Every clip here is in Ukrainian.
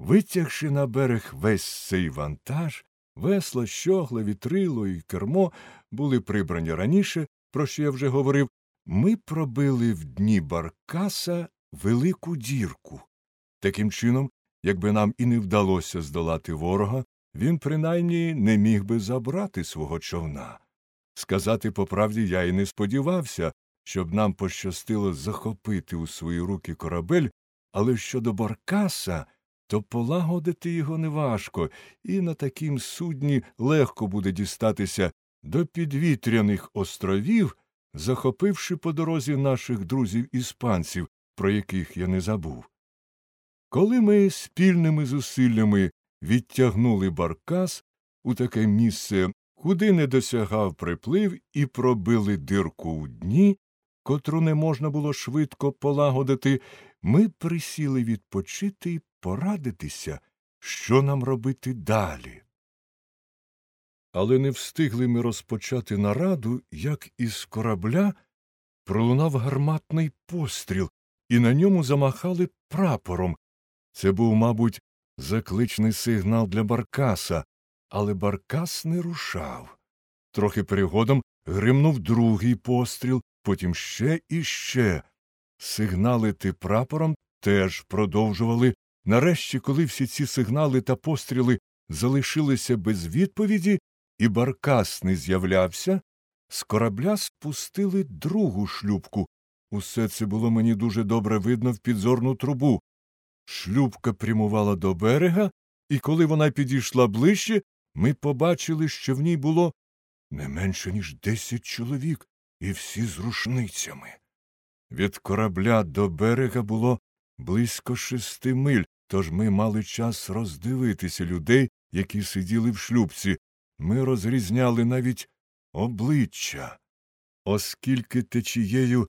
Витягши на берег весь цей вантаж, весла, щогла, вітрило і кермо були прибрані раніше, про що я вже говорив, ми пробили в дні баркаса велику дірку. Таким чином, якби нам і не вдалося здолати ворога, він принаймні не міг би забрати свого човна. Сказати по правді, я і не сподівався, щоб нам пощастило захопити у свої руки корабель, але щодо баркаса, то полагодити його неважко, і на такім судні легко буде дістатися до підвітряних островів, захопивши по дорозі наших друзів-іспанців, про яких я не забув. Коли ми спільними зусиллями відтягнули баркас у таке місце, куди не досягав приплив, і пробили дирку у дні, котру не можна було швидко полагодити, ми присіли відпочити й порадитися, що нам робити далі. Але не встигли ми розпочати нараду, як із корабля пролунав гарматний постріл, і на ньому замахали прапором. Це був, мабуть, закличний сигнал для баркаса, але баркас не рушав. Трохи перегодом гримнув другий постріл, потім ще і ще. Сигналити прапором теж продовжували. Нарешті, коли всі ці сигнали та постріли залишилися без відповіді, і баркас не з'являвся, з корабля спустили другу шлюпку. Усе це було мені дуже добре видно в підзорну трубу. Шлюпка прямувала до берега, і коли вона підійшла ближче, ми побачили, що в ній було не менше, ніж 10 чоловік, і всі з рушницями. Від корабля до берега було близько 6 миль, тож ми мали час роздивитися людей, які сиділи в шлюпці. Ми розрізняли навіть обличчя. Оскільки течією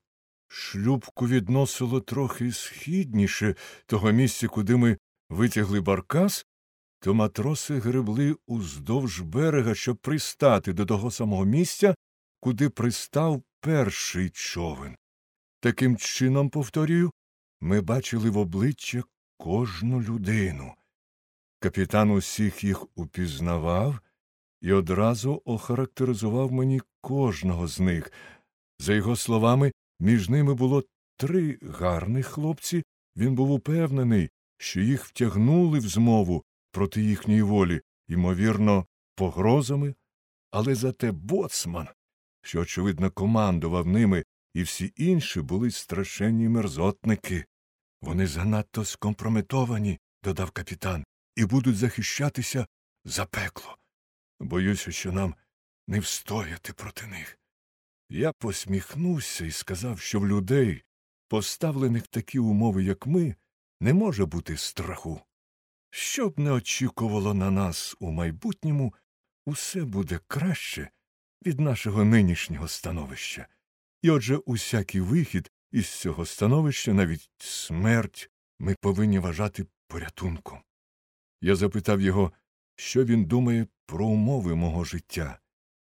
шлюпку відносило трохи східніше того місця, куди ми витягли баркас, то матроси гребли уздовж берега, щоб пристати до того самого місця, куди пристав перший човен. Таким чином, повторюю, ми бачили в обличчя кожну людину. Капітан усіх їх упізнавав і одразу охарактеризував мені кожного з них. За його словами, між ними було 3 гарних хлопці. Він був упевнений, що їх втягнули в змову проти їхньої волі, ймовірно, погрозами, але зате боцман, що, очевидно, командував ними, і всі інші були страшенні мерзотники. Вони занадто скомпрометовані, додав капітан, і будуть захищатися за пекло. Боюся, що нам не встояти проти них. Я посміхнувся і сказав, що в людей, поставлених в такі умови, як ми, не може бути страху. Що б не очікувало на нас у майбутньому, усе буде краще від нашого нинішнього становища. І отже, усякий вихід із цього становища, навіть смерть, ми повинні вважати порятунком. Я запитав його, що він думає про умови мого життя.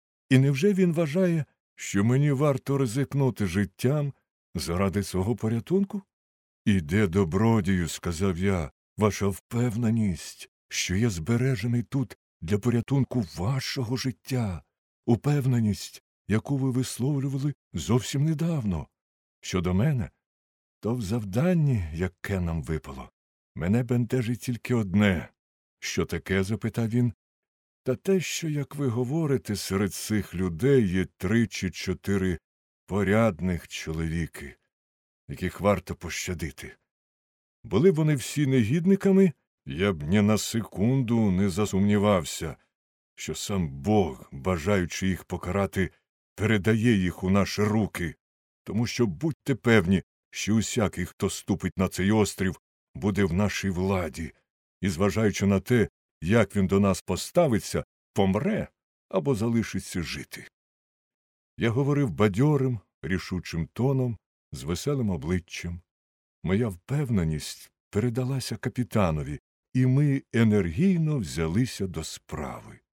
І невже він вважає, що мені варто ризикнути життям заради свого порятунку? «Іде, добродію», – сказав я, – «ваша впевненість, що я збережений тут для порятунку вашого життя, упевненість, яку ви висловлювали зовсім недавно. Щодо мене, то в завданні, яке нам випало, мене бентежить тільки одне». «Що таке?» – запитав він. «Та те, що, як ви говорите, серед цих людей є 3 чи 4 порядних чоловіки, яких варто пощадити. Були б вони всі негідниками, я б ні на секунду не засумнівався, що сам Бог, бажаючи їх покарати, передає їх у наші руки, тому що будьте певні, що усякий, хто ступить на цей острів, буде в нашій владі, і, зважаючи на те, як він до нас поставиться, помре або залишиться жити». Я говорив бадьорим, рішучим тоном, з веселим обличчям. Моя впевненість передалася капітанові, і ми енергійно взялися до справи.